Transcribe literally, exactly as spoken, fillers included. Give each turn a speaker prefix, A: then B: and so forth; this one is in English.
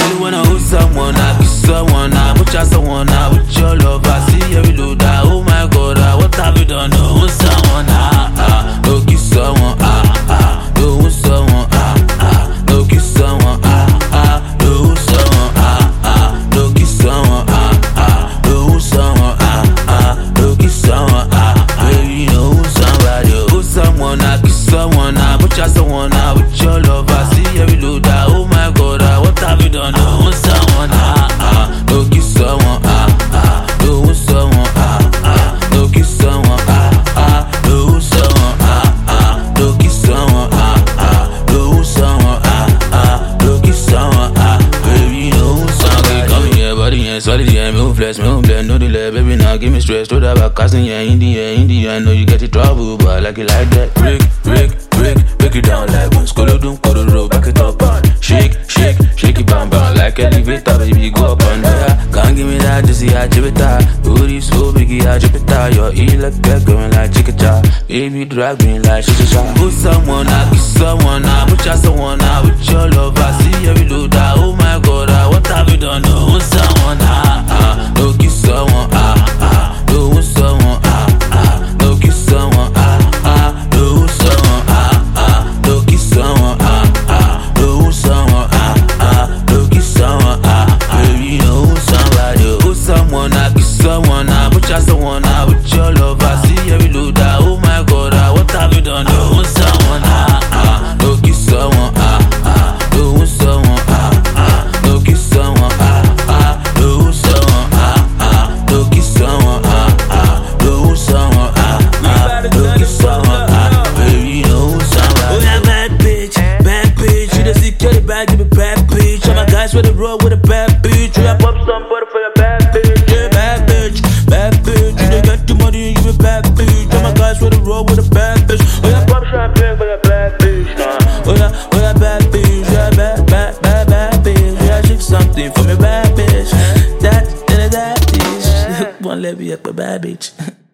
A: really wanna hold someone, I kiss someone, I put out someone, I with your love, I see every load, I, oh my god, ah, what have you done? No, hold someone, ah, ah, no kiss someone, ah, ah, no hold someone, ah, ah, no kiss someone, ah, ah, no hold someone, ah, ah, no kiss someone, ah, ah, no hold someone, ah, ah, no kiss someone, ah, baby, no hold somebody, hold someone, I kiss someone, I put out someone, I with your love, I see every load, ah, oh my god, ah, what have you done? No hold someone, ah, ah, no kiss someone, ah, ah, no hold someone, ah, ah, no kiss someone, ah, ah, no hold someone, ah, ah, no kiss someone, ah, ah, no hold someone, ah, ah, no kiss someone, ah, baby, no hold somebody. Come here, body, yeah, solid, yeah, me flex, me blend, no delay, baby, now give me stress, throw that back, casting, yeah, in the air, in the air, I know you get in trouble, but I like it like that. Break, break, break, break it down like one, skolo doom, kodo roll, back it up on, shake, shake, shake it, bam, bam, like elevator, baby, go up and down. Can't give me that, just see I drip it out. Booty so biggie, I drip it out. Your ear like that, going like chicken chow. Baby, drag me like shit shot. Put someone, I kiss someone, I put out someone, I with your love, I see every load, ah, oh my god, ah, what have you done? No hold someone, ah, ah, no kiss someone, ah, ah, no hold someone, ah, ah, no kiss someone, ah, ah, no hold someone, ah, ah, no kiss someone, ah, ah, no hold someone, ah, ah, no kiss someone, ah, baby, no hold somebody, hold someone, I kiss someone, I put out someone, I with your love, I see every load, ah, oh my god, ah, what have you done? No hold someone, ah, ah, no kiss someone, ah, ah, no hold someone, ah, ah, no kiss someone, ah, ah, no hold someone, ah, ah, no kiss someone, ah, ah, no hold someone, ah, ah, no kiss someone, ah, baby, no hold somebody.
B: Oh yeah, bad bitch, bad bitch. You the security bag, give me bad bitch. All my guys with the road with a bad bitch. You have pop some butter for your bad bitch. Yeah, bad bitch, bad bitch. You don't get the money, give me bad bitch. All my guys with the road with a bad bitch. Oh yeah, pop champagne for your bad bitch. Nah. Oh yeah, oh yeah, bad bitch. Yeah, bad, bad, bad, bad bitch. Yeah, shake something for me, bad bitch. That, that, that, that, bitch. One let me up a bad bitch.